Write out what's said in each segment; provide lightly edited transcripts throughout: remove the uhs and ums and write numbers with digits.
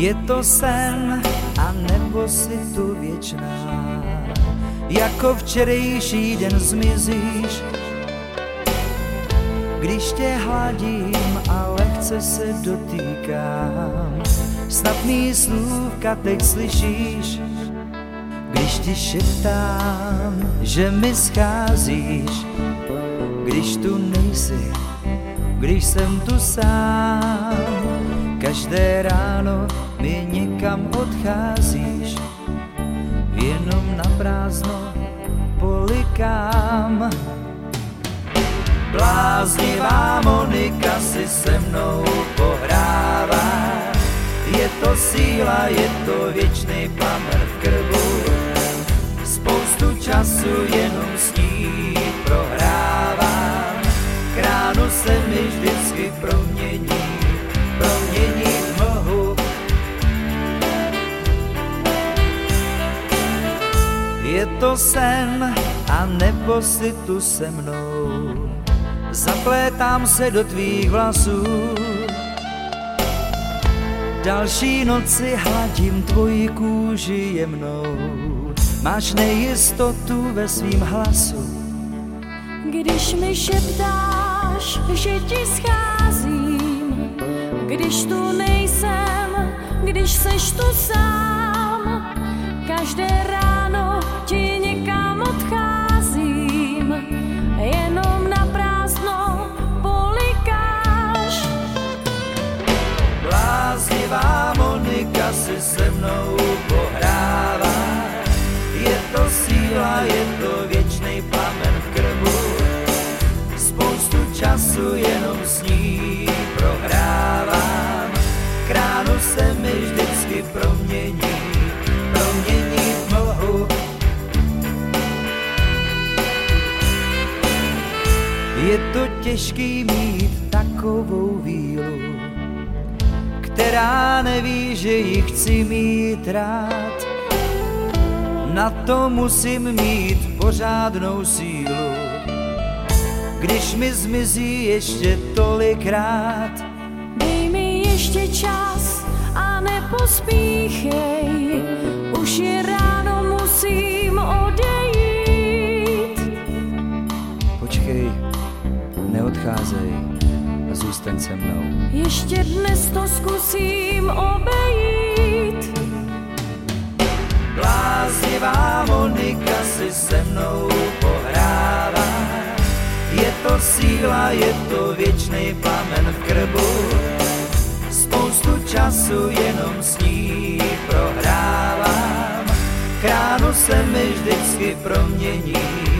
Je to sen, a nebo si tu věčná, jako včerejší den zmizíš. Když tě hladím a lehce se dotýkám, snad mý slůvka teď slyšíš. Když ti šeptám, že mi scházíš, když tu nejsi, když jsem tu sám, každé ráno mi někam odcházíš, jenom na prázdno polikám. Bláznivá Monika si se mnou pohrává, je to síla, je to věčný plamen v krbu, spoustu času jenom s ní prohrávám, k ránu se mi vždycky promění v mlhu. Je to sen, a nebo si tu se mnou, zaplétám se do tvých vlasů, další noci hladím tvoji kůži jemnou, máš nejistotu ve svým hlasu. Když mi šeptáš, že ti scházím, když tu nejsem, když seš tu sám, každé ráno ti někam odcházím, jenom na prázdno polikáš. Bláznivá Monika si se mnou pohrává, je to síla, je to věčný plamen v krbu, spoustu času jenom s ní prohrávám, k ránu se mi vždycky promění v mlhu. Je to těžký mít takovou vílu, která neví, že ji chci mít rád. Na to musím mít pořádnou sílu, když mi zmizí ještě tolikrát. Dej mi ještě čas a nepospíchej, už je ráno, musím odejít. Počkej, neodcházej a zůstaň se mnou. Ještě dnes to zkusím obejít. Bláznivá Monika si se mnou pohrává, je to síla, je to věčný plamen v krbu, spoustu času jenom s ní prohrávám, k ránu se mi vždycky promění.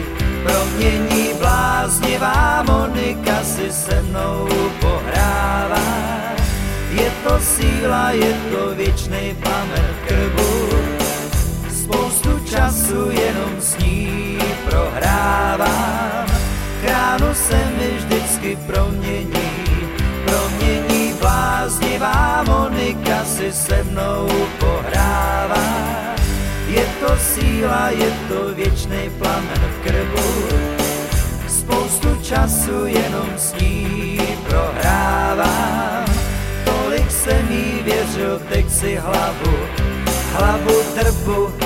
Bláznivá Monika si se mnou pohrává, je to síla, je to věčný plamen v krbu, spoustu času jenom s ní prohrávám, k ránu se mi vždycky promění. Bláznivá Monika si se mnou pohrává, je to síla, je to věčný plamen v krbu, spoustu času jenom s ní prohrávám, tolik jsem jí věřil, teď si hlavu trbu.